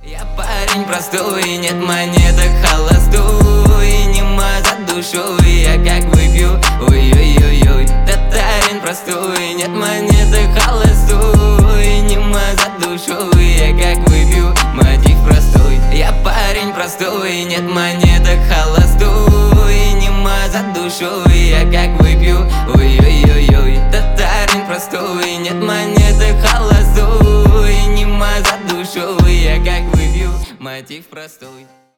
Я парень простой, нет монеток холостой, нема за душу, я как выпью, ой-ой-ой-ой. Татарин простой, нет монеток холостой, нема за душу, я как выпью, мотив простой. Я парень простой, нет монеток холостой, нема за душу, я как выпью, ой-ой-ой-ой. Татарин простой, нет монеток холостой, нема за душу, я как выпью, мотив простой.